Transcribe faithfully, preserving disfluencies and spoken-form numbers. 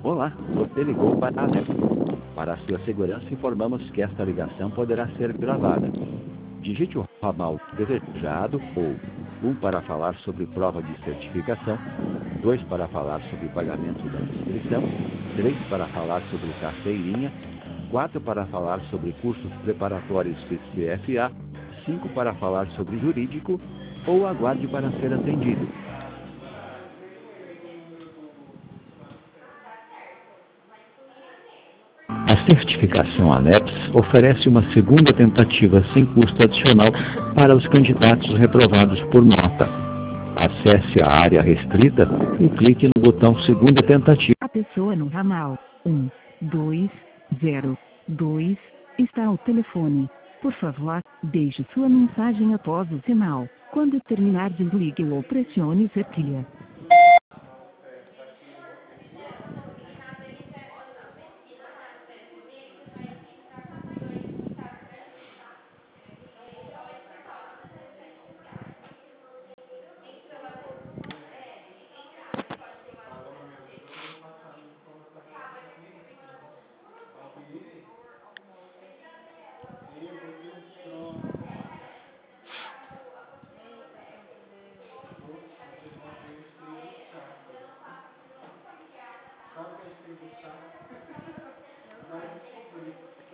Olá, você ligou para a ANEP. Para a sua segurança, informamos que esta ligação poderá ser gravada. Digite o ramal desejado ou um para falar sobre prova de certificação, dois para falar sobre pagamento da inscrição, três para falar sobre carteirinha, quatro para falar sobre cursos preparatórios P C F A, cinco para falar sobre jurídico ou aguarde para ser atendido. A certificação ANEPS oferece uma segunda tentativa sem custo adicional para os candidatos reprovados por nota. Acesse a área restrita e clique no botão segunda tentativa. A pessoa no ramal um, dois, zero, dois está ao telefone. Por favor, deixe sua mensagem após o sinal. Quando terminar, desligue ou pressione cerquilha. Sabe o que é escrito chá? Vai descobrir.